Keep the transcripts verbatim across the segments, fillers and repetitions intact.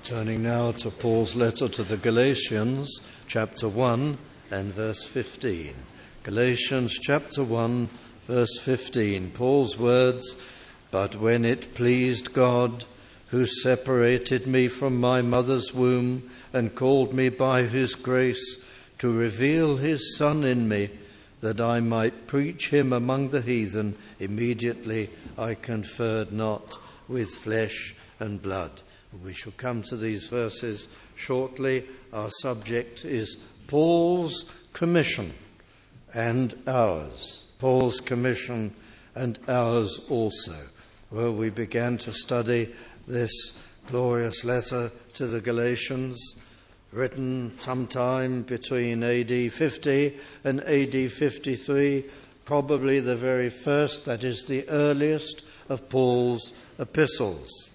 Turning now to Paul's letter to the Galatians, chapter one and verse fifteen. Galatians chapter one, verse fifteen. Paul's words, "But when it pleased God, who separated me from my mother's womb and called me by his grace to reveal his Son in me, that I might preach him among the heathen, immediately I conferred not with flesh and blood." We shall come to these verses shortly. Our subject is Paul's commission and ours. Paul's commission and ours also. Well, we began to study this glorious letter to the Galatians, written sometime between A D fifty and A D fifty-three, probably the very first, that is the earliest of Paul's epistles.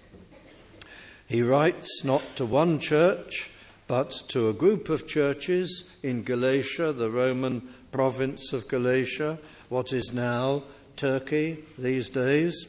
He writes not to one church, but to a group of churches in Galatia, the Roman province of Galatia, what is now Turkey these days.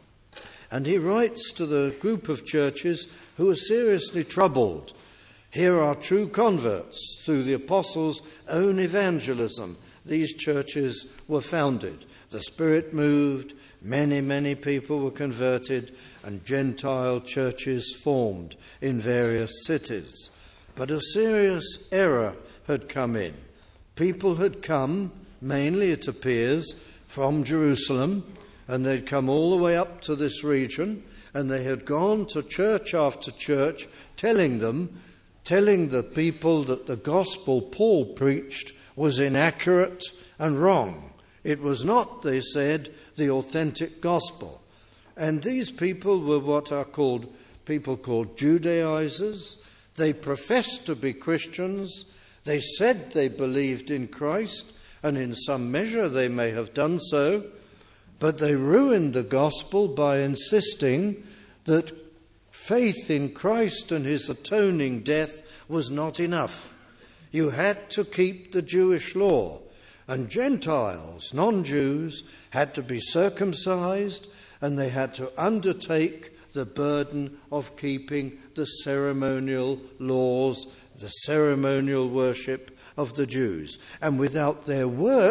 And he writes to the group of churches who are seriously troubled. Here are true converts through the apostles' own evangelism. These churches were founded. The Spirit moved, many, many people were converted, and Gentile churches formed in various cities. But a serious error had come in. People had come, mainly it appears, from Jerusalem, and they'd come all the way up to this region, and they had gone to church after church telling them, telling the people that the gospel Paul preached was inaccurate and wrong. It was not, they said, the authentic gospel. And these people were what are called, people called Judaizers. They professed to be Christians. They said they believed in Christ, and in some measure they may have done so, but they ruined the gospel by insisting that faith in Christ and his atoning death was not enough. You had to keep the Jewish law. And Gentiles, non-Jews, had to be circumcised, and they had to undertake the burden of keeping the ceremonial laws, the ceremonial worship of the Jews. And without their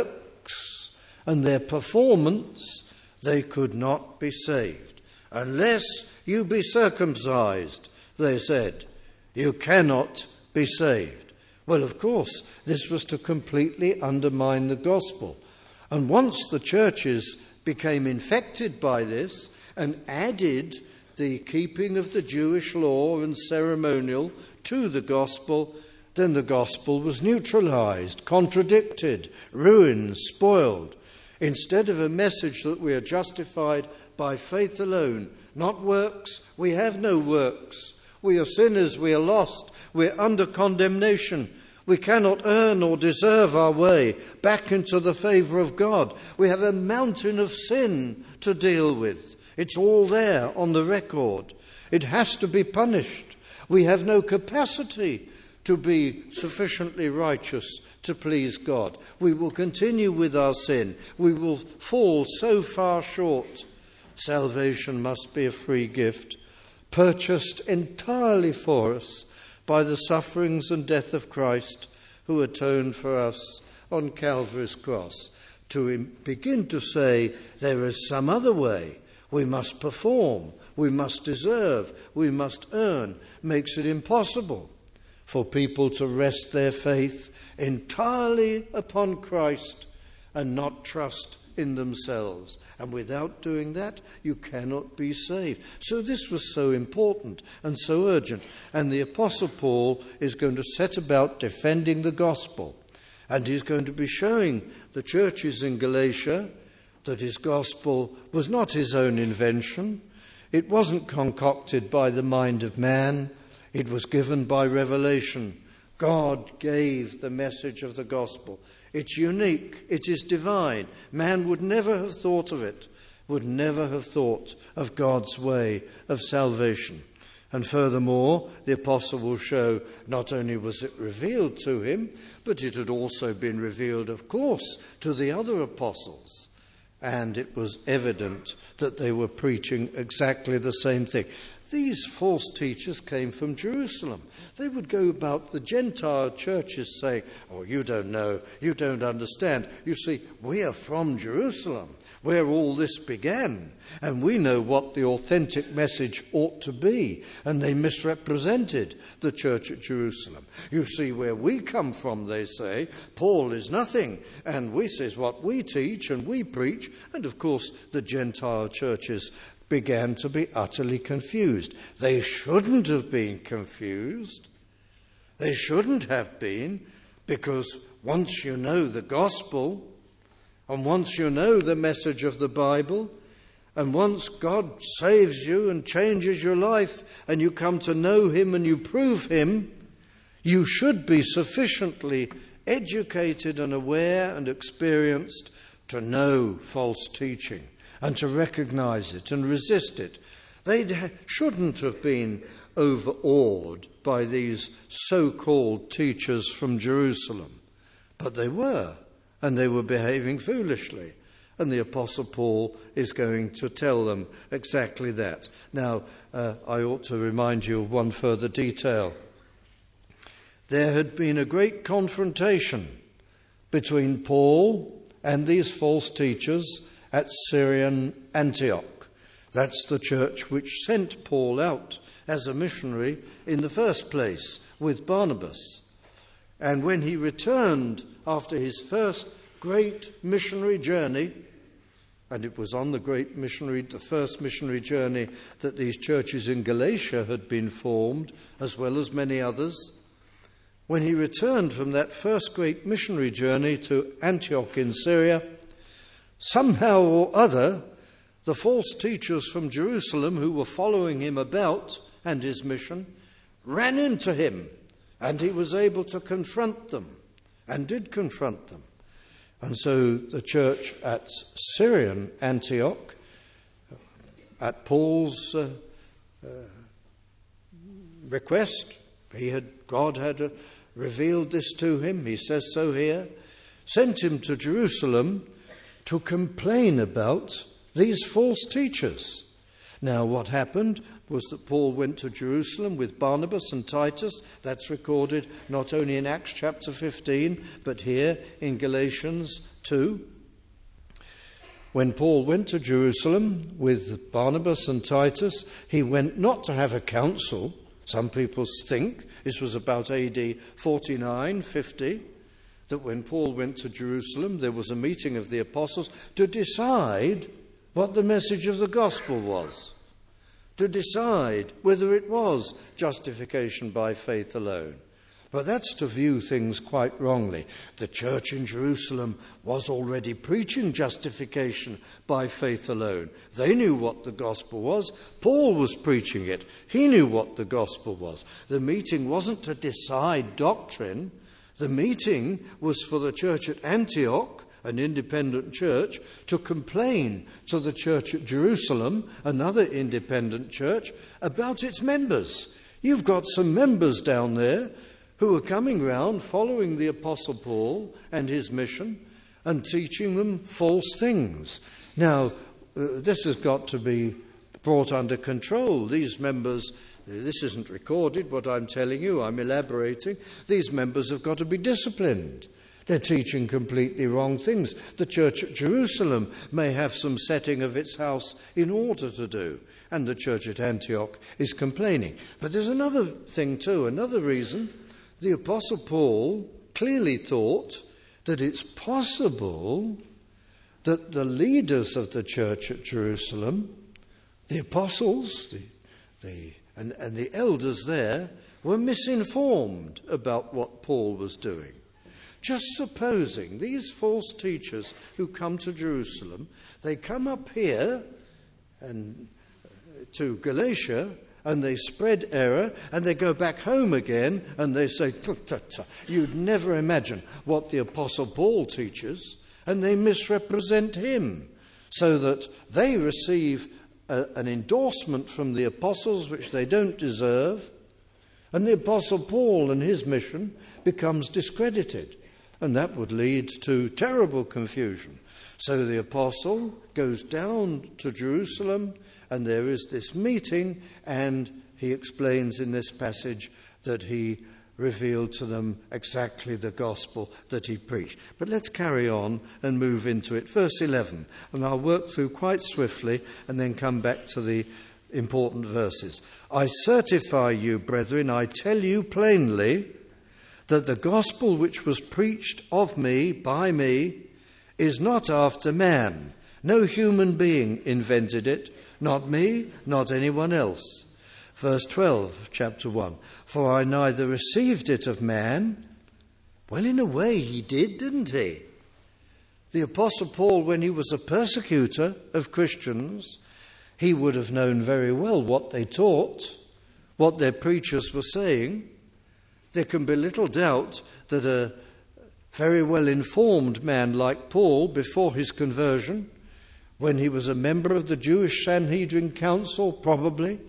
works and their performance, they could not be saved. Unless you be circumcised, they said, you cannot be saved. Well, of course, this was to completely undermine the gospel. And once the churches became infected by this and added the keeping of the Jewish law and ceremonial to the gospel, then the gospel was neutralized, contradicted, ruined, spoiled. Instead of a message that we are justified by faith alone, not works, we have no works. We are sinners, we are lost, we're under condemnation. We cannot earn or deserve our way back into the favour of God. We have a mountain of sin to deal with. It's all there on the record. It has to be punished. We have no capacity to be sufficiently righteous to please God. We will continue with our sin. We will fall so far short. Salvation must be a free gift, purchased entirely for us by the sufferings and death of Christ, who atoned for us on Calvary's cross. To begin to say there is some other way, we must perform, we must deserve, we must earn, makes it impossible for people to rest their faith entirely upon Christ and not trust in themselves. And without doing that, you cannot be saved. So this was so important and so urgent. And the Apostle Paul is going to set about defending the gospel. And he's going to be showing the churches in Galatia that his gospel was not his own invention. It wasn't concocted by the mind of man. It was given by revelation. God gave the message of the gospel. It's unique. It is divine. Man would never have thought of it, would never have thought of God's way of salvation. And furthermore, the apostle will show not only was it revealed to him, but it had also been revealed, of course, to the other apostles. And it was evident that they were preaching exactly the same thing. These false teachers came from Jerusalem. They would go about the Gentile churches saying, oh, you don't know, you don't understand. You see, we are from Jerusalem, where all this began, and we know what the authentic message ought to be, and they misrepresented the church at Jerusalem. You see, where we come from, they say, Paul is nothing, and this is what we teach and we preach, and of course the Gentile churches began to be utterly confused. They shouldn't have been confused. They shouldn't have been, because once you know the gospel, and once you know the message of the Bible, and once God saves you and changes your life, and you come to know him and you prove him, you should be sufficiently educated and aware and experienced to know false teaching and to recognize it and resist it. They shouldn't have been overawed by these so-called teachers from Jerusalem, but they were. And they were behaving foolishly. And the Apostle Paul is going to tell them exactly that. Now, uh, I ought to remind you of one further detail. There had been a great confrontation between Paul and these false teachers at Syrian Antioch. That's the church which sent Paul out as a missionary in the first place with Barnabas. And when he returned after his first great missionary journey, and it was on the great missionary, the first missionary journey that these churches in Galatia had been formed, as well as many others, when he returned from that first great missionary journey to Antioch in Syria, somehow or other, the false teachers from Jerusalem who were following him about and his mission ran into him, and he was able to confront them, and did confront them. And so the church at Syrian Antioch, at Paul's uh, uh, request, he had God had uh, revealed this to him, he says so here, sent him to Jerusalem to complain about these false teachers. Now what happened was that Paul went to Jerusalem with Barnabas and Titus. That's recorded not only in Acts chapter fifteen, but here in Galatians two. When Paul went to Jerusalem with Barnabas and Titus, he went not to have a council. Some people think this was about A D forty-nine, fifty, that when Paul went to Jerusalem, there was a meeting of the apostles to decide what the message of the gospel was, to decide whether it was justification by faith alone. But that's to view things quite wrongly. The church in Jerusalem was already preaching justification by faith alone. They knew what the gospel was. Paul was preaching it. He knew what the gospel was. The meeting wasn't to decide doctrine. The meeting was for the church at Antioch, an independent church, to complain to the church at Jerusalem, another independent church, about its members. You've got some members down there who are coming round following the Apostle Paul and his mission and teaching them false things. Now, uh, this has got to be brought under control. These members, this isn't recorded, what I'm telling you, I'm elaborating. These members have got to be disciplined. They're teaching completely wrong things. The church at Jerusalem may have some setting of its house in order to do, and the church at Antioch is complaining. But there's another thing too, another reason. The Apostle Paul clearly thought that it's possible that the leaders of the church at Jerusalem, the apostles, the, the, and, and the elders there, were misinformed about what Paul was doing. Just supposing these false teachers who come to Jerusalem, they come up here and to Galatia, and they spread error, and they go back home again, and they say, you'd never imagine what the Apostle Paul teaches, and they misrepresent him, so that they receive a, an endorsement from the apostles which they don't deserve, and the Apostle Paul and his mission becomes discredited. And that would lead to terrible confusion. So the apostle goes down to Jerusalem, and there is this meeting, and he explains in this passage that he revealed to them exactly the gospel that he preached. But let's carry on and move into it. Verse eleven, and I'll work through quite swiftly and then come back to the important verses. I certify you, brethren, I tell you plainly, that the gospel which was preached of me, by me, is not after man. No human being invented it, not me, not anyone else. Verse twelve, chapter one, for I neither received it of man. Well, in a way he did, didn't he? The Apostle Paul, when he was a persecutor of Christians, he would have known very well what they taught, what their preachers were saying. There can be little doubt that a very well-informed man like Paul, before his conversion, when he was a member of the Jewish Sanhedrin Council, probably,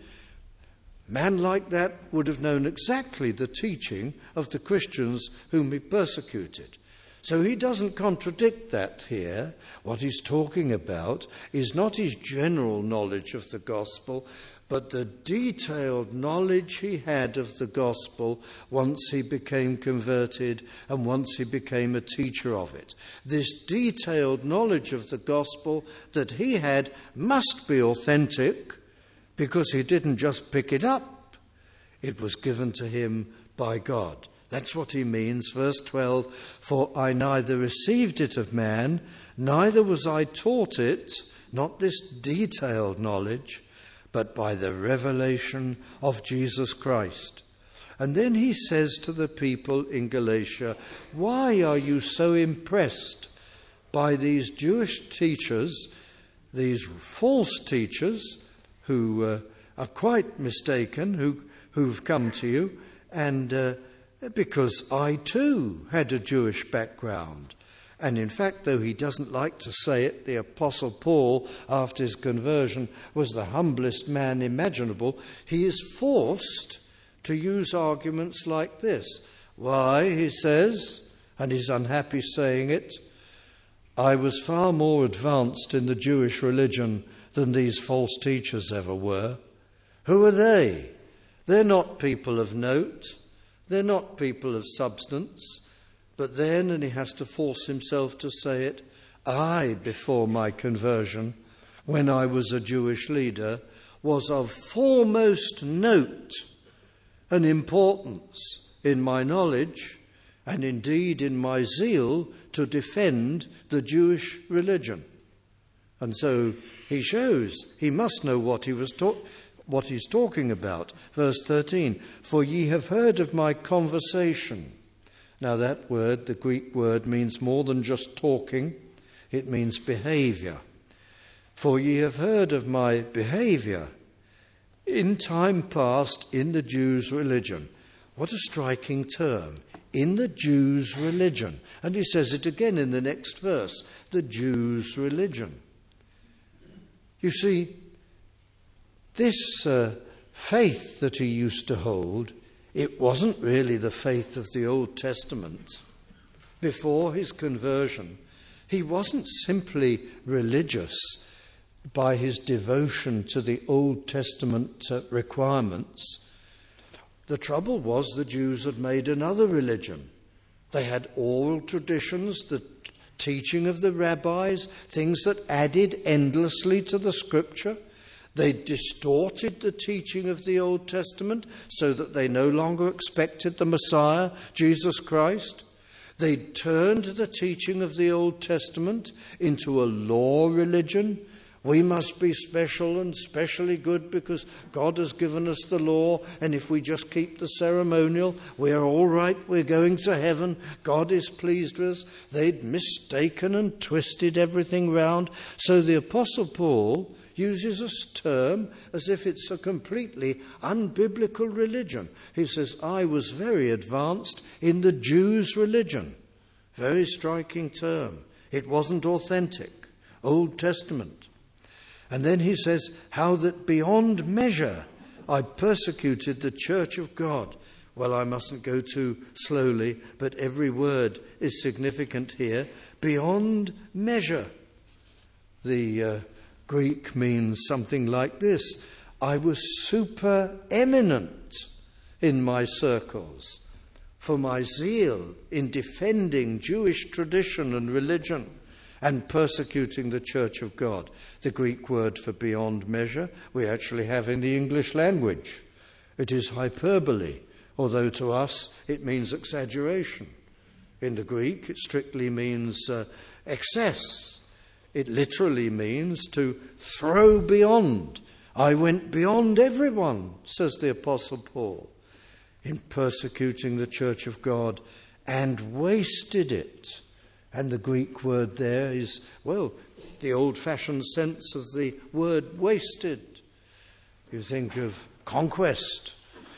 a man like that would have known exactly the teaching of the Christians whom he persecuted. So he doesn't contradict that here. What he's talking about is not his general knowledge of the gospel, but the detailed knowledge he had of the gospel once he became converted and once he became a teacher of it. This detailed knowledge of the gospel that he had must be authentic, because he didn't just pick it up. It was given to him by God. That's what he means. Verse twelve, for I neither received it of man, neither was I taught it, not this detailed knowledge, but by the revelation of Jesus Christ. And then he says to the people in Galatia, why are you so impressed by these Jewish teachers, these false teachers, who uh, are quite mistaken, who, who've come to you, and uh, because I too had a Jewish background. And in fact, though he doesn't like to say it, the Apostle Paul, after his conversion, was the humblest man imaginable. He is forced to use arguments like this. Why, he says, and he's unhappy saying it, I was far more advanced in the Jewish religion than these false teachers ever were. Who are they? They're not people of note. They're not people of substance. But then, and he has to force himself to say it, I, before my conversion, when I was a Jewish leader, was of foremost note and importance in my knowledge and indeed in my zeal to defend the Jewish religion. And so he shows he must know what he was ta- what he's talking about. Verse thirteen, for ye have heard of my conversation. Now that word, the Greek word, means more than just talking. It means behavior. For ye have heard of my behavior in time past in the Jews' religion. What a striking term. In the Jews' religion. And he says it again in the next verse. The Jews' religion. You see, this uh, faith that he used to hold, it wasn't really the faith of the Old Testament. Before his conversion, he wasn't simply religious by his devotion to the Old Testament uh, requirements. The trouble was the Jews had made another religion. They had oral traditions, the teaching of the rabbis, things that added endlessly to the scripture. They distorted the teaching of the Old Testament so that they no longer expected the Messiah, Jesus Christ. They turned the teaching of the Old Testament into a law religion. We must be special and specially good because God has given us the law, and if we just keep the ceremonial, we're all right, we're going to heaven, God is pleased with us. They'd mistaken and twisted everything round. So the Apostle Paul uses a term as if it's a completely unbiblical religion. He says, I was very advanced in the Jews' religion. Very striking term. It wasn't authentic. Old Testament. And then he says, how that beyond measure I persecuted the church of God. well, I mustn't go too slowly, but every word is significant here. Beyond measure. The uh, Greek means something like this. I was supereminent in my circles for my zeal in defending Jewish tradition and religion and persecuting the Church of God. The Greek word for beyond measure we actually have in the English language. It is hyperbole, although to us it means exaggeration. In the Greek, it strictly means uh, excess. It literally means to throw beyond. I went beyond everyone, says the Apostle Paul, in persecuting the Church of God and wasted it. And the Greek word there is, well, the old-fashioned sense of the word wasted. You think of conquest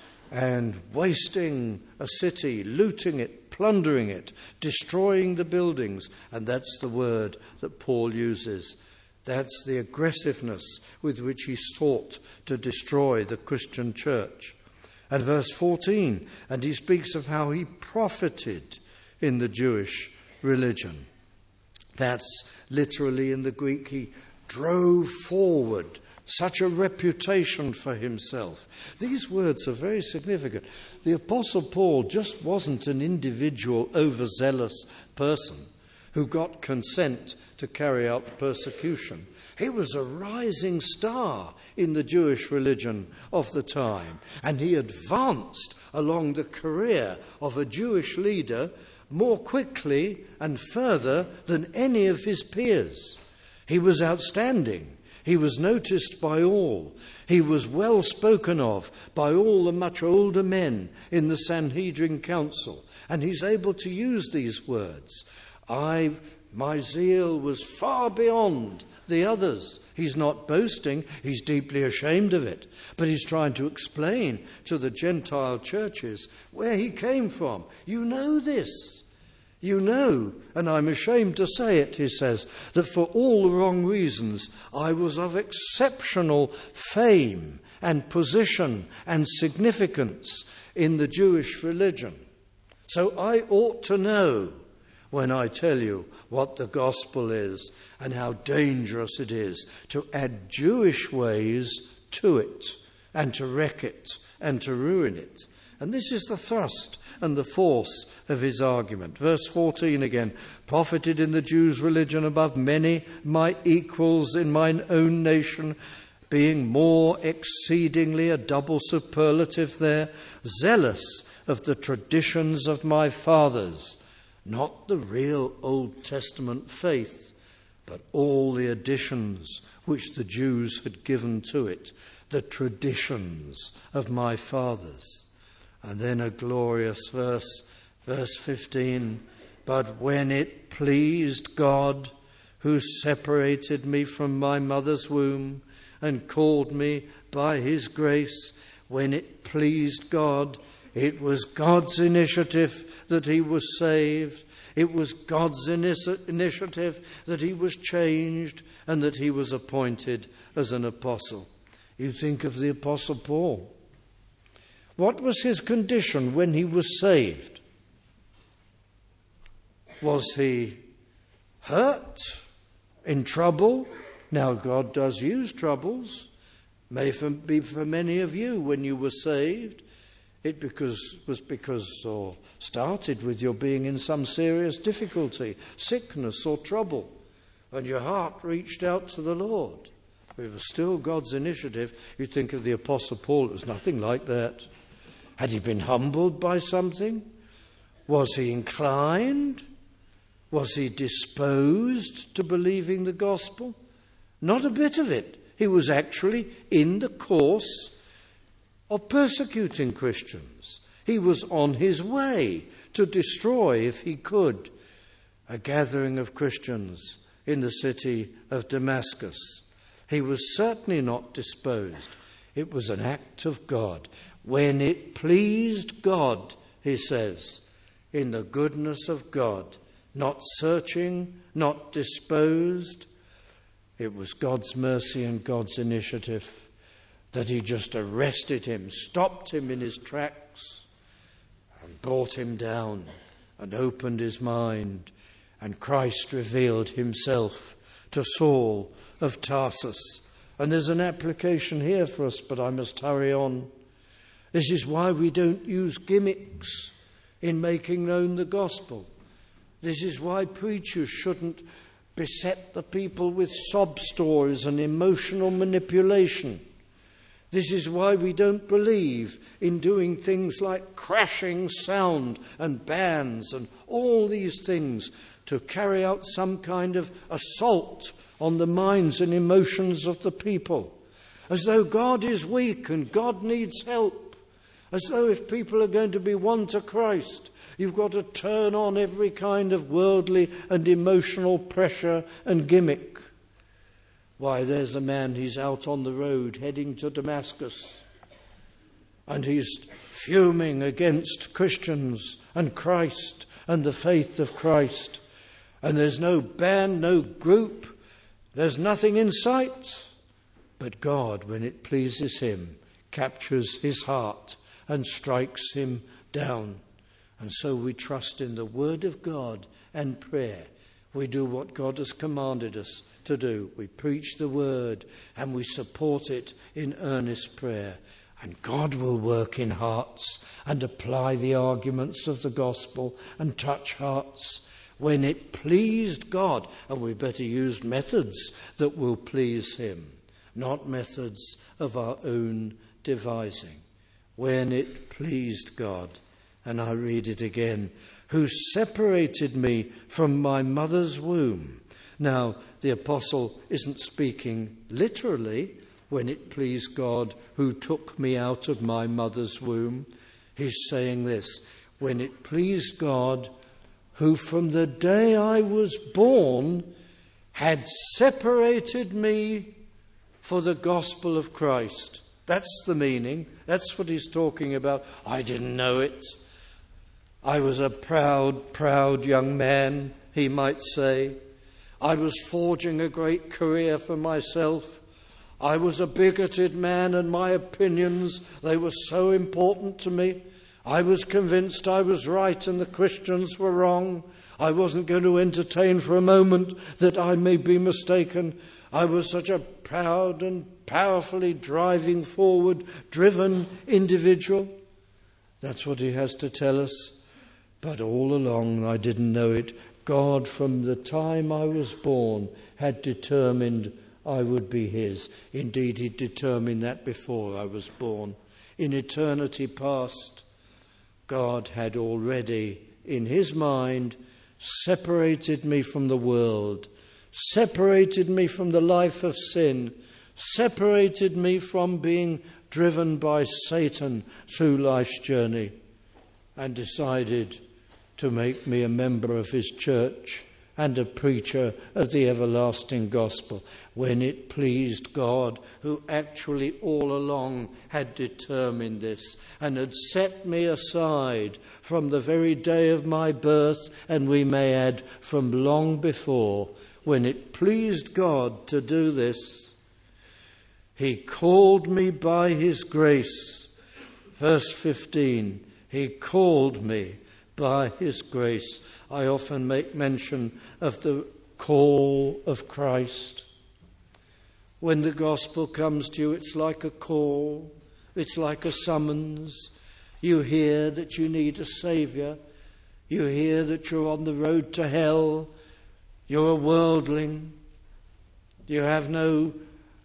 and wasting a city, looting it, plundering it, destroying the buildings. And that's the word that Paul uses. That's the aggressiveness with which he sought to destroy the Christian church. And verse fourteen, and he speaks of how he profited in the Jewish religion. That's literally in the Greek, he drove forward such a reputation for himself. These words are very significant. The Apostle Paul just wasn't an individual overzealous person who got consent to carry out persecution. He was a rising star in the Jewish religion of the time, and he advanced along the career of a Jewish leader more quickly and further than any of his peers. He was outstanding. He was noticed by all. He was well spoken of by all the much older men in the Sanhedrin Council. And he's able to use these words. I, my zeal was far beyond the others. He's not boasting. He's deeply ashamed of it. But he's trying to explain to the Gentile churches where he came from. You know this. You know, and I'm ashamed to say it, he says, that for all the wrong reasons I was of exceptional fame and position and significance in the Jewish religion. So I ought to know when I tell you what the gospel is and how dangerous it is to add Jewish ways to it and to wreck it and to ruin it. And this is the thrust and the force of his argument. Verse fourteen again, profited in the Jews' religion above many my equals in mine own nation, being more exceedingly, a double superlative there, zealous of the traditions of my fathers, not the real Old Testament faith, but all the additions which the Jews had given to it, the traditions of my fathers. And then a glorious verse, verse fifteen, but when it pleased God, who separated me from my mother's womb and called me by his grace, when it pleased God, it was God's initiative that he was saved. It was God's initiative that he was changed and that he was appointed as an apostle. You think of the Apostle Paul. What was his condition when he was saved? Was he hurt, in trouble? Now, God does use troubles. May be for many of you when you were saved. It because, was because or started with your being in some serious difficulty, sickness or trouble, and your heart reached out to the Lord. It was still God's initiative. You think of the Apostle Paul, it was nothing like that. Had he been humbled by something? Was he inclined? Was he disposed to believing the gospel? Not a bit of it. He was actually in the course of persecuting Christians. He was on his way to destroy, if he could, a gathering of Christians in the city of Damascus. He was certainly not disposed. It was an act of God. When it pleased God, he says, in the goodness of God, not searching, not disposed, it was God's mercy and God's initiative that he just arrested him, stopped him in his tracks, and brought him down and opened his mind, and Christ revealed himself to Saul of Tarsus. And there's an application here for us, but I must hurry on. This is why we don't use gimmicks in making known the gospel. This is why preachers shouldn't beset the people with sob stories and emotional manipulation. This is why we don't believe in doing things like crashing sound and bands and all these things to carry out some kind of assault on the minds and emotions of the people, as though God is weak and God needs help, as though if people are going to be won to Christ, you've got to turn on every kind of worldly and emotional pressure and gimmick. Why, there's a man, he's out on the road heading to Damascus, and he's fuming against Christians and Christ and the faith of Christ. And there's no band, no group, there's nothing in sight. But God, when it pleases him, captures his heart and strikes him down. And so we trust in the word of God and prayer. We do what God has commanded us to do. We preach the word and we support it in earnest prayer. And God will work in hearts and apply the arguments of the gospel and touch hearts when it pleased God. And we better use methods that will please him, not methods of our own devising. When it pleased God. And I read it again. Who separated me from my mother's womb. Now, the apostle isn't speaking literally, when it pleased God who took me out of my mother's womb. He's saying this, when it pleased God who from the day I was born had separated me for the gospel of Christ. That's the meaning. That's what he's talking about. I didn't know it. I was a proud, proud young man, he might say. I was forging a great career for myself. I was a bigoted man, and my opinions, they were so important to me. I was convinced I was right and the Christians were wrong. I wasn't going to entertain for a moment that I may be mistaken. I was such a proud and powerfully driving forward, driven individual. That's what he has to tell us. But all along, I didn't know it. God, from the time I was born, had determined I would be his. Indeed, he determined that before I was born. In eternity past, God had already, in his mind, separated me from the world, separated me from the life of sin, separated me from being driven by Satan through life's journey, and decided to make me a member of his church and a preacher of the everlasting gospel, when it pleased God, who actually all along had determined this and had set me aside from the very day of my birth, and we may add from long before. When it pleased God to do this, he called me by his grace. Verse fifteen, he called me by his grace. I often make mention of the call of Christ. When the gospel comes to you, it's like a call. It's like a summons. You hear that you need a saviour. You hear that you're on the road to hell. You're a worldling. You have no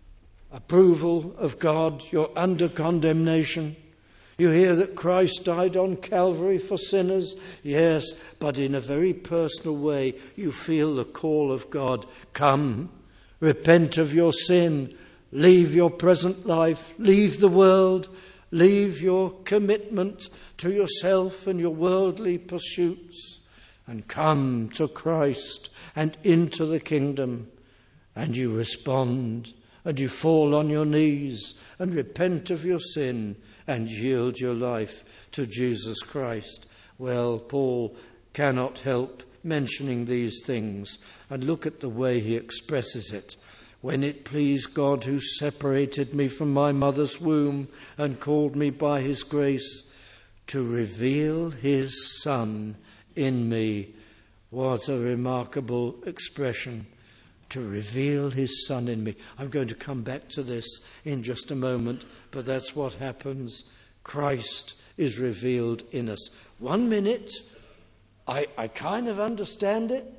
approval of God. You're under condemnation. You hear that Christ died on Calvary for sinners. Yes, but in a very personal way, you feel the call of God. Come, repent of your sin, leave your present life, leave the world, leave your commitment to yourself and your worldly pursuits, and come to Christ and into the kingdom. And you respond, and you fall on your knees and repent of your sin and yield your life to Jesus Christ. Well, Paul cannot help mentioning these things, and look at the way he expresses it. When it pleased God, who separated me from my mother's womb and called me by his grace to reveal his Son in me. What a remarkable expression, to reveal his Son in me. I'm going to come back to this in just a moment, but that's what happens. Christ is revealed in us. One minute, I, I kind of understand it.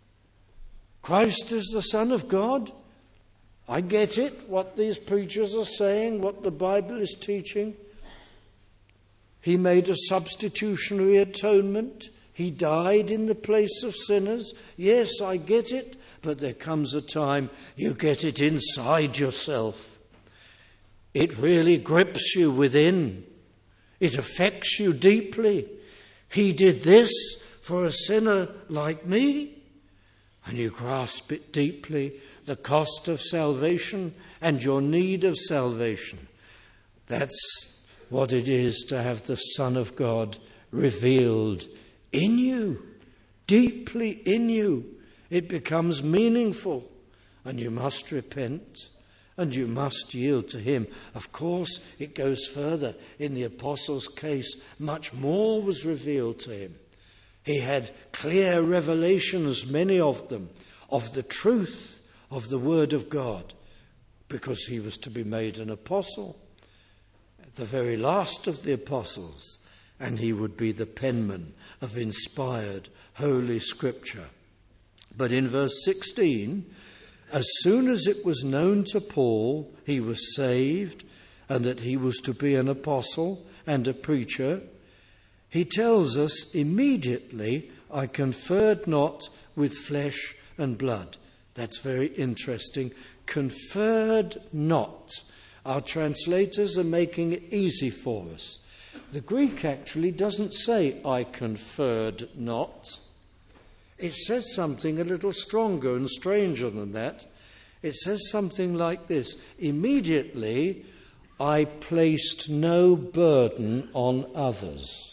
Christ is the Son of God. I get it, what these preachers are saying, what the Bible is teaching. He made a substitutionary atonement. He died in the place of sinners. Yes, I get it, but there comes a time you get it inside yourself. It really grips you within. It affects you deeply. He did this for a sinner like me. And you grasp it deeply, the cost of salvation and your need of salvation. That's what it is to have the Son of God revealed in you, deeply in you. It becomes meaningful, and you must repent, and you must yield to him. Of course, it goes further. In the apostles' case, much more was revealed to him. He had clear revelations, many of them, of the truth of the Word of God, because he was to be made an apostle, the very last of the apostles, and he would be the penman of inspired Holy Scripture. But in verse sixteen, as soon as it was known to Paul he was saved and that he was to be an apostle and a preacher, he tells us immediately, I conferred not with flesh and blood. That's very interesting. Conferred not. Our translators are making it easy for us. The Greek actually doesn't say, I conferred not. It says something a little stronger and stranger than that. It says something like this. Immediately, I placed no burden on others.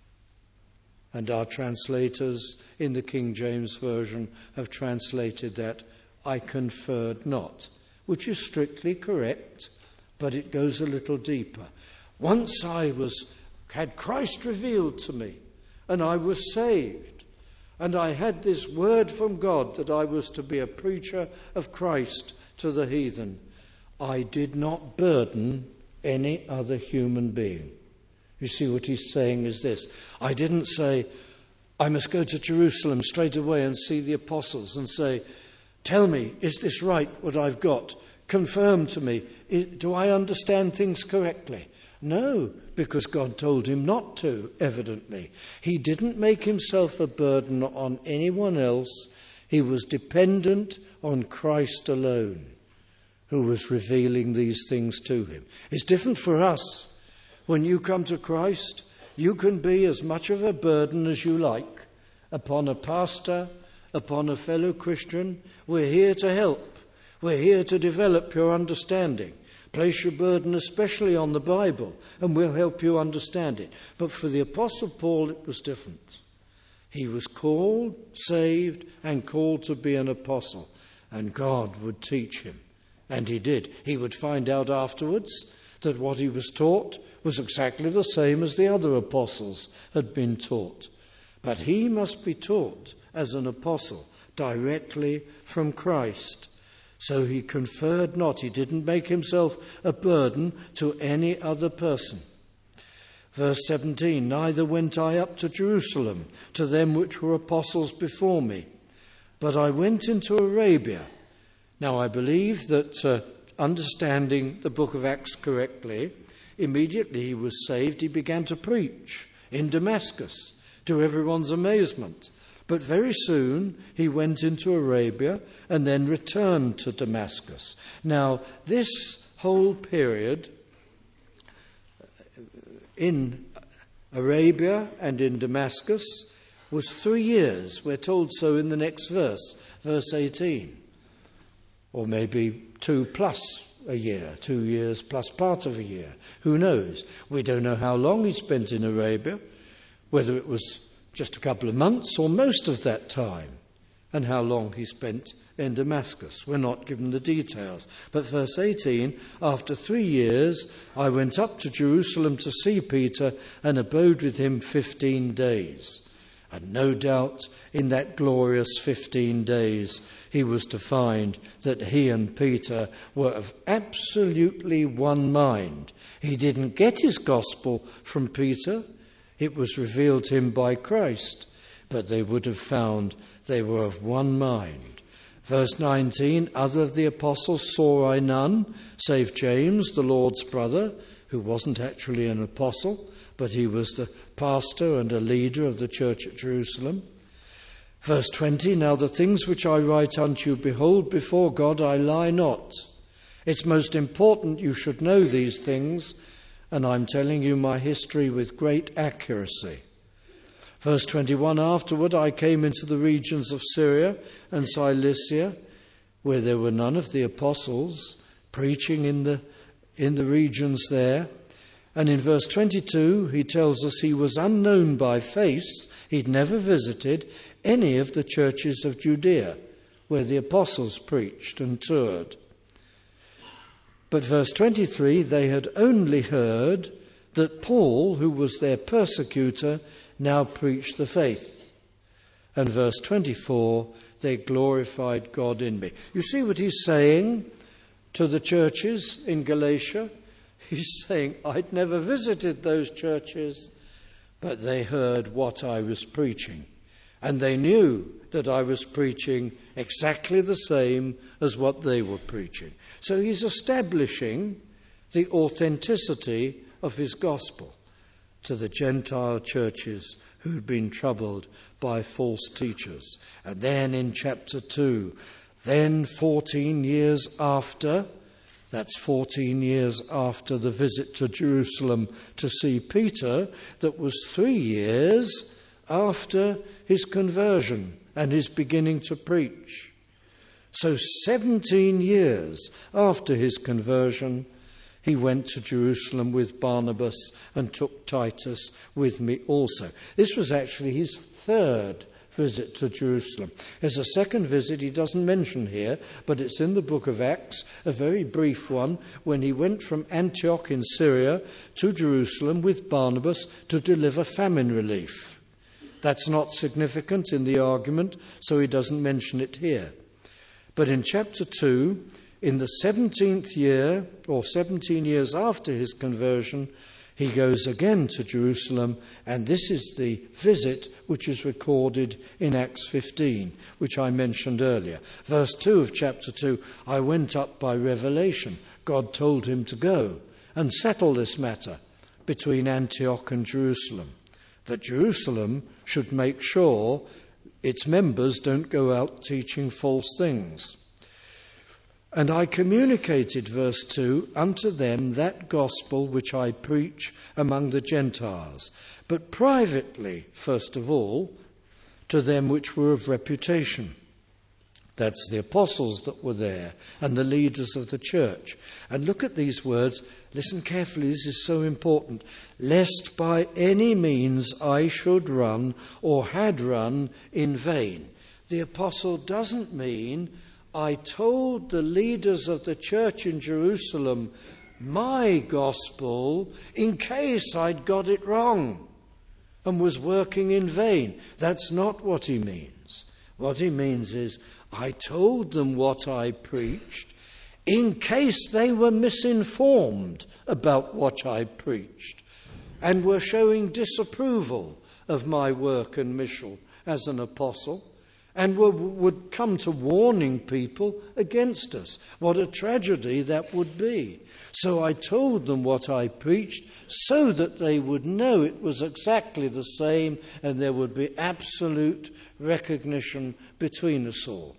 And our translators in the King James Version have translated that, I conferred not, which is strictly correct, but it goes a little deeper. Once I was had Christ revealed to me, and I was saved, and I had this word from God that I was to be a preacher of Christ to the heathen, I did not burden any other human being. You see, what he's saying is this. I didn't say, I must go to Jerusalem straight away and see the apostles and say, tell me, is this right, what I've got? Confirm to me. Do I understand things correctly? No, because God told him not to, evidently. He didn't make himself a burden on anyone else. He was dependent on Christ alone, who was revealing these things to him. It's different for us. When you come to Christ, you can be as much of a burden as you like upon a pastor, upon a fellow Christian. We're here to help. We're here to develop your understanding. Place your burden especially on the Bible, and we'll help you understand it. But for the Apostle Paul, it was different. He was called, saved, and called to be an apostle, and God would teach him. And he did. He would find out afterwards that what he was taught was exactly the same as the other apostles had been taught. But he must be taught as an apostle directly from Christ. So he conferred not. He didn't make himself a burden to any other person. Verse seventeen, neither went I up to Jerusalem to them which were apostles before me, but I went into Arabia. Now I believe that uh, understanding the book of Acts correctly, immediately he was saved, he began to preach in Damascus, to everyone's amazement. But very soon he went into Arabia and then returned to Damascus. Now, this whole period in Arabia and in Damascus was three years. We're told so in the next verse, verse eighteen. Or maybe two plus a year, two years plus part of a year. Who knows? We don't know how long he spent in Arabia, whether it was just a couple of months or most of that time. and how long he spent in Damascus. We're not given the details. But verse eighteen, after three years, I went up to Jerusalem to see Peter and abode with him fifteen days. And no doubt in that glorious fifteen days, he was to find that he and Peter were of absolutely one mind. He didn't get his gospel from Peter. It was revealed to him by Christ. But they would have found they were of one mind. Verse nineteen, other of the apostles saw I none, save James, the Lord's brother, who wasn't actually an apostle, but he was the pastor and a leader of the church at Jerusalem. Verse twenty, now the things which I write unto you, behold, before God I lie not. It's most important you should know these things, and I'm telling you my history with great accuracy. Verse twenty-one, afterward I came into the regions of Syria and Cilicia, where there were none of the apostles preaching in the in the regions there. And in verse twenty-two, he tells us he was unknown by face. He'd never visited any of the churches of Judea, where the apostles preached and toured. But verse twenty-three, they had only heard that Paul, who was their persecutor, now preached the faith. And verse twenty-four, they glorified God in me. You see what he's saying to the churches in Galatia? He's saying, I'd never visited those churches, but they heard what I was preaching. And they knew that I was preaching exactly the same as what they were preaching. So he's establishing the authenticity of his gospel to the Gentile churches who'd been troubled by false teachers. And then in chapter two, then fourteen years after, that's fourteen years after the visit to Jerusalem to see Peter, that was three years after his conversion and his beginning to preach. So seventeen years after his conversion, he went to Jerusalem with Barnabas and took Titus with me also. This was actually his third visit to Jerusalem. There's a second visit he doesn't mention here, but it's in the book of Acts, a very brief one, when he went from Antioch in Syria to Jerusalem with Barnabas to deliver famine relief. That's not significant in the argument, so he doesn't mention it here. But in chapter two, in the seventeenth year, or seventeen years after his conversion, he goes again to Jerusalem, and this is the visit which is recorded in Acts fifteen, which I mentioned earlier. Verse two of chapter two, I went up by revelation. God told him to go and settle this matter between Antioch and Jerusalem, that Jerusalem should make sure its members don't go out teaching false things. And I communicated, verse two, unto them that gospel which I preach among the Gentiles, but privately, first of all, to them which were of reputation. That's the apostles that were there and the leaders of the church. And look at these words. Listen carefully, this is so important. Lest by any means I should run or had run in vain. The apostle doesn't mean I told the leaders of the church in Jerusalem my gospel in case I'd got it wrong and was working in vain. That's not what he means. What he means is I told them what I preached in case they were misinformed about what I preached and were showing disapproval of my work and mission as an apostle, and would come to warning people against us. What a tragedy that would be. So I told them what I preached so that they would know it was exactly the same and there would be absolute recognition between us all.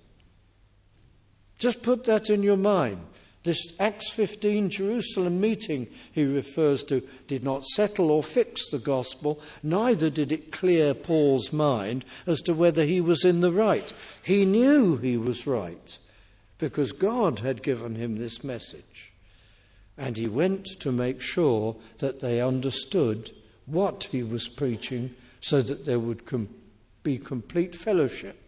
Just put that in your mind. This Acts fifteen Jerusalem meeting he refers to did not settle or fix the gospel, neither did it clear Paul's mind as to whether he was in the right. He knew he was right because God had given him this message. And he went to make sure that they understood what he was preaching so that there would com- be complete fellowship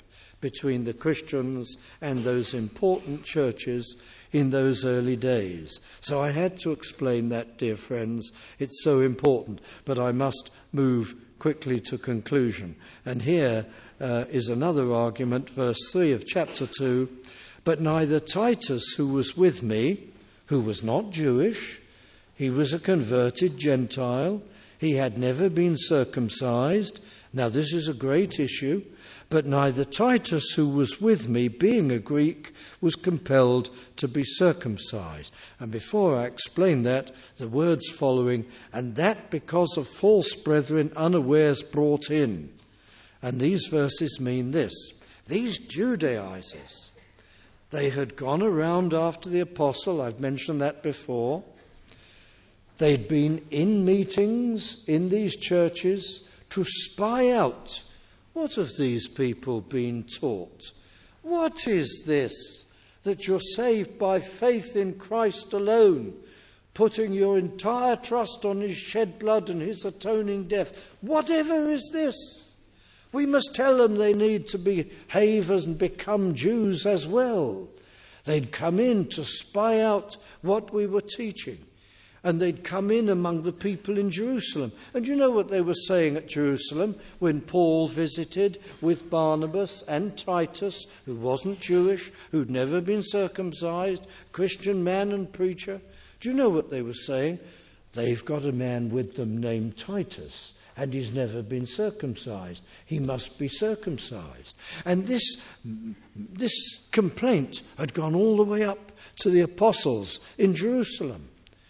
between the Christians and those important churches in those early days. So I had to explain that, dear friends. It's so important, but I must move quickly to conclusion. And here uh, is another argument, verse three of chapter two. But neither Titus, who was with me, who was not Jewish, he was a converted Gentile, he had never been circumcised. Now this is a great issue. But neither Titus, who was with me, being a Greek, was compelled to be circumcised. And before I explain that, the words following, and that because of false brethren unawares brought in. And these verses mean this. These Judaizers, they had gone around after the apostle, I've mentioned that before. They'd been in meetings in these churches to spy out, what have these people been taught? What is this that you're saved by faith in Christ alone, putting your entire trust on his shed blood and his atoning death? Whatever is this? We must tell them they need to behave and become Jews as well. They'd come in to spy out what we were teaching. And they'd come in among the people in Jerusalem. And you know what they were saying at Jerusalem when Paul visited with Barnabas and Titus, who wasn't Jewish, who'd never been circumcised, Christian man and preacher? Do you know what they were saying? They've got a man with them named Titus, and he's never been circumcised. He must be circumcised. And this, this complaint had gone all the way up to the apostles in Jerusalem.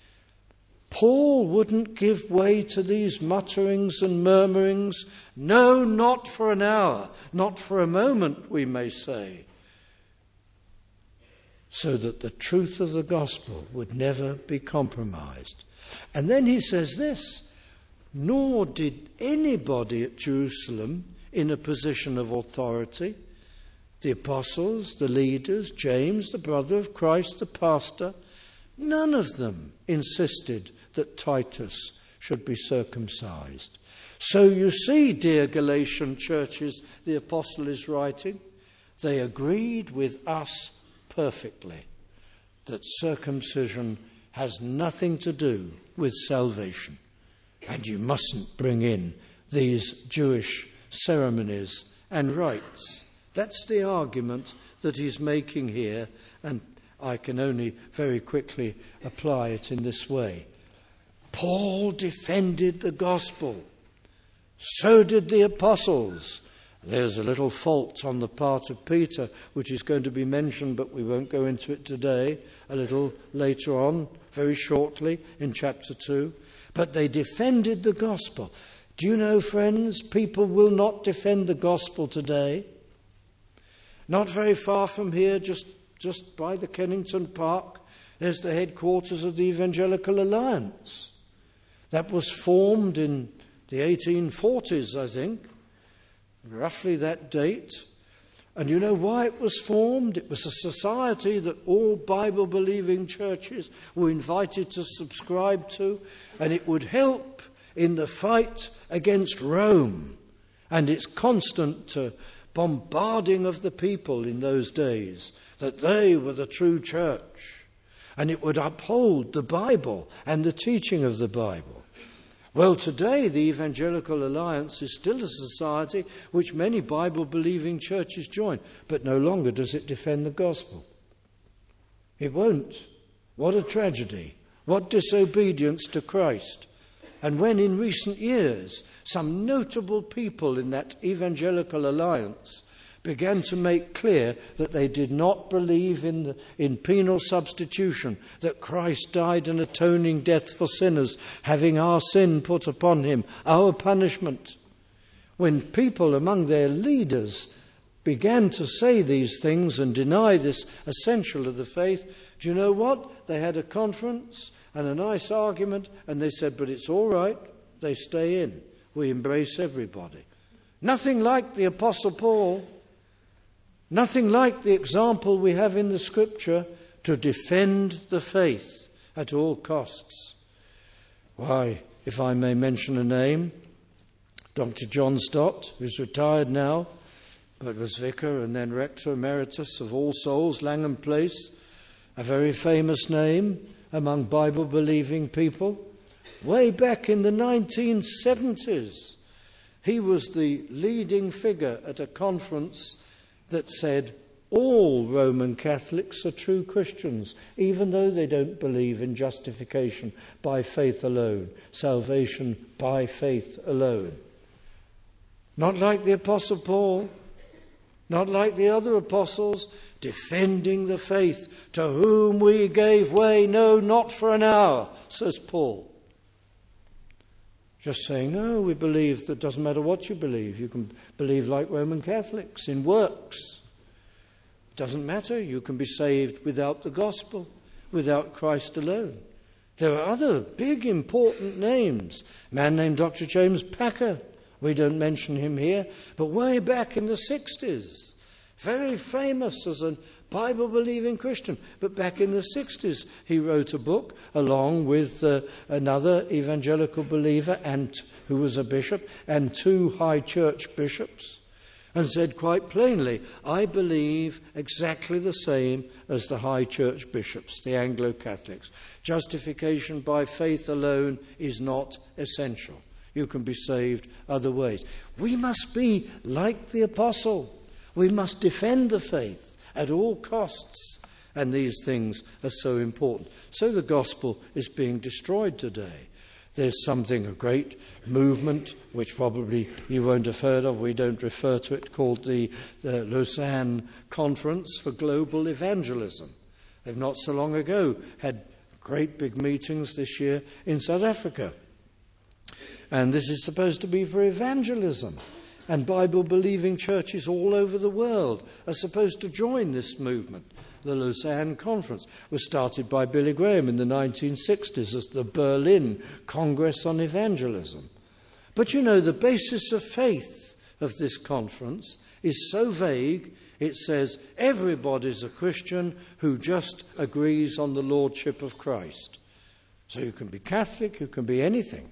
Paul wouldn't give way to these mutterings and murmurings. No, not for an hour, not for a moment, we may say. So that the truth of the gospel would never be compromised. And then he says this, nor did anybody at Jerusalem in a position of authority, the apostles, the leaders, James, the brother of Christ, the pastor, none of them insisted that Titus should be circumcised. So you see, dear Galatian churches, the apostle is writing, they agreed with us perfectly that circumcision has nothing to do with salvation. And you mustn't bring in these Jewish ceremonies and rites. That's the argument that he's making here, and I can only very quickly apply it in this way. Paul defended the gospel. So did the apostles. There's a little fault on the part of Peter, which is going to be mentioned, but we won't go into it today, a little later on, very shortly, in chapter two. But they defended the gospel. Do you know, friends, people will not defend the gospel today. Not very far from here, just Just by the Kennington Park, there's the headquarters of the Evangelical Alliance. That was formed in the eighteen forties, I think, roughly that date. And you know why it was formed? It was a society that all Bible-believing churches were invited to subscribe to, and it would help in the fight against Rome and its constant uh, bombarding of the people in those days, that they were the true church. And it would uphold the Bible and the teaching of the Bible. Well, today the Evangelical Alliance is still a society which many Bible-believing churches join, but no longer does it defend the gospel. It won't. What a tragedy. What disobedience to Christ. And when in recent years some notable people in that Evangelical Alliance began to make clear that they did not believe in, the, in penal substitution, that Christ died an atoning death for sinners, having our sin put upon him, our punishment. When people among their leaders began to say these things and deny this essential of the faith, do you know what? They had a conference and a nice argument, and they said, but it's all right, they stay in. We embrace everybody. Nothing like the Apostle Paul. Nothing like the example we have in the Scripture to defend the faith at all costs. Why, if I may mention a name, Doctor John Stott, who's retired now, but was vicar and then rector emeritus of All Souls, Langham Place, a very famous name among Bible-believing people. Way back in the nineteen seventies, he was the leading figure at a conference that said all Roman Catholics are true Christians, even though they don't believe in justification by faith alone, salvation by faith alone. Not like the Apostle Paul, not like the other apostles, defending the faith, to whom we gave way, no, not for an hour, says Paul. Just saying, no, we believe that doesn't matter what you believe. You can believe like Roman Catholics in works. Doesn't matter. You can be saved without the gospel, without Christ alone. There are other big important names. A man named Doctor James Packer. We don't mention him here, but way back in the sixties, very famous as a Bible-believing Christian. But back in the sixties, he wrote a book along with uh, another evangelical believer and who was a bishop and two high church bishops, and said quite plainly, I believe exactly the same as the high church bishops, the Anglo-Catholics. Justification by faith alone is not essential. You can be saved other ways. We must be like the apostle. We must defend the faith at all costs. And these things are so important. So the gospel is being destroyed today. There's something, a great movement, which probably you won't have heard of, we don't refer to it, called the, the Lausanne Conference for Global Evangelism. They've not so long ago had great big meetings this year in South Africa. And this is supposed to be for evangelism. And Bible-believing churches all over the world are supposed to join this movement. The Lausanne Conference was started by Billy Graham in the nineteen sixties as the Berlin Congress on Evangelism. But you know, the basis of faith of this conference is so vague, it says everybody's a Christian who just agrees on the lordship of Christ. So you can be Catholic, you can be anything.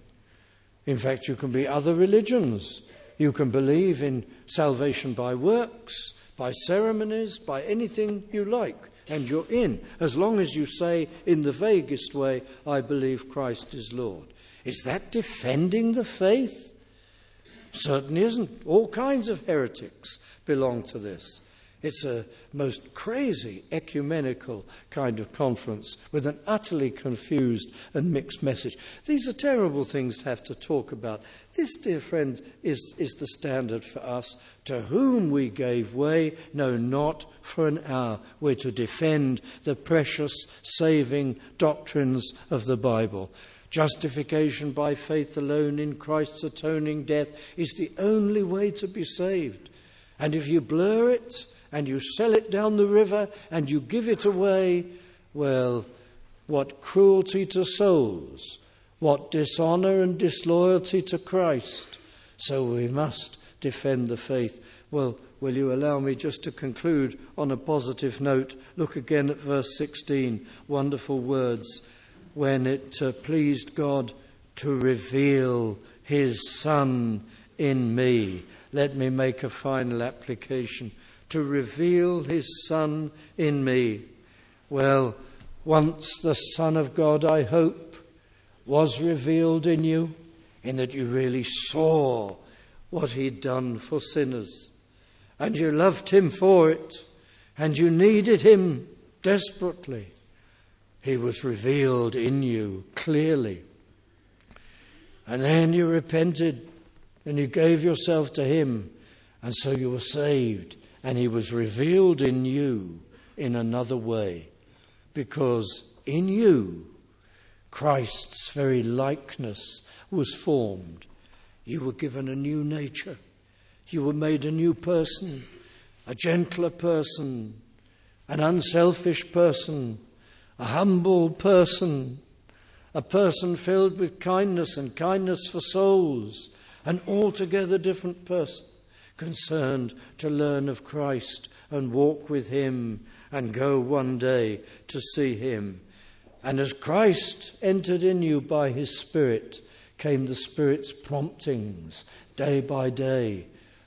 In fact, you can be other religions. You can believe in salvation by works, by ceremonies, by anything you like, and you're in, as long as you say in the vaguest way, I believe Christ is Lord. Is that defending the faith? Certainly isn't. All kinds of heretics belong to this. It's a most crazy ecumenical kind of conference with an utterly confused and mixed message. These are terrible things to have to talk about. This, dear friends, is, is the standard for us. To whom we gave way, no, not for an hour. We're to defend the precious, saving doctrines of the Bible. Justification by faith alone in Christ's atoning death is the only way to be saved. And if you blur it, and you sell it down the river, and you give it away, well, what cruelty to souls, what dishonour and disloyalty to Christ. So we must defend the faith. Well, will you allow me just to conclude on a positive note? Look again at verse sixteen, wonderful words. When it uh, pleased God to reveal his Son in me. Let me make a final application. To reveal his Son in me. Well, once the Son of God, I hope, was revealed in you, in that you really saw what he'd done for sinners, and you loved him for it, and you needed him desperately. He was revealed in you clearly. And then you repented, and you gave yourself to him, and so you were saved. And he was revealed in you in another way, because in you Christ's very likeness was formed. You were given a new nature. You were made a new person, a gentler person, an unselfish person, a humble person, a person filled with kindness and kindness for souls, an altogether different person. Concerned to learn of Christ and walk with him and go one day to see him. And as Christ entered in you by his Spirit, came the Spirit's promptings day by day.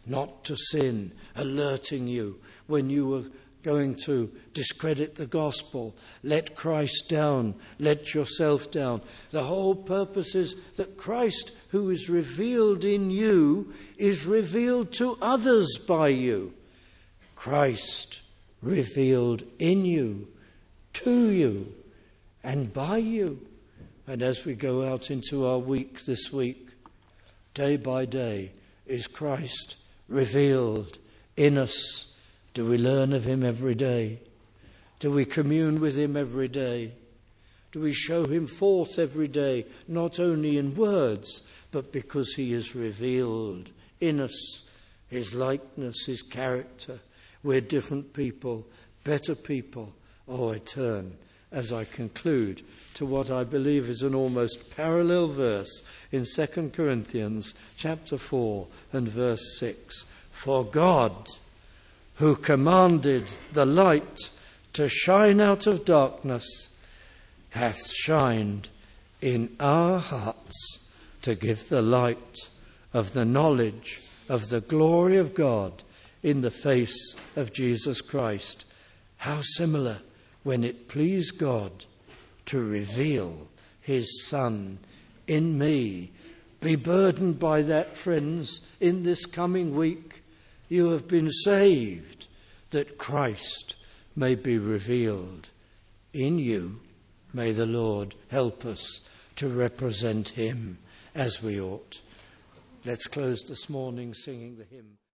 not to sin, alerting you when you were going to discredit the gospel. Let Christ down, let yourself down. The whole purpose is that Christ, who is revealed in you, is revealed to others by you. Christ revealed in you, to you, and by you. And as we go out into our week this week, day by day, is Christ revealed in us. Do we learn of him every day? Do we commune with him every day? Do we show him forth every day, not only in words, but because he is revealed in us, his likeness, his character? We're different people, better people. Oh, I turn, as I conclude, to what I believe is an almost parallel verse in Second Corinthians chapter four and verse six. For God, who commanded the light to shine out of darkness, hath shined in our hearts to give the light of the knowledge of the glory of God in the face of Jesus Christ. How similar when it pleased God to reveal his Son in me. Be burdened by that, friends, in this coming week. You have been saved that Christ may be revealed in you. May the Lord help us to represent him as we ought. Let's close this morning singing the hymn.